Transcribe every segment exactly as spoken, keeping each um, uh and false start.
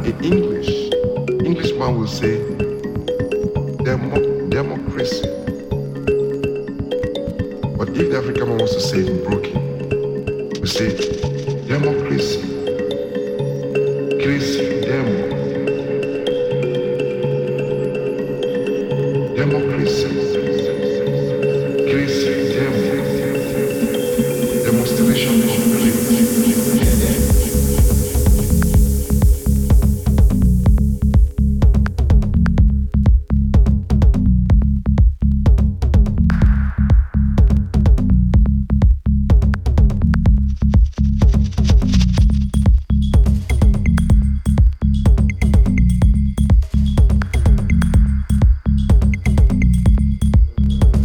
in English, Englishman will say demo, democracy. But if the African man wants to say it in broken, we say democracy. Crazy, demo. Democracy. Crazy, demo. Demonstration of grace.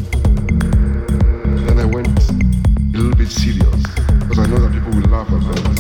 Then I went a little bit serious because I know that people will laugh at me.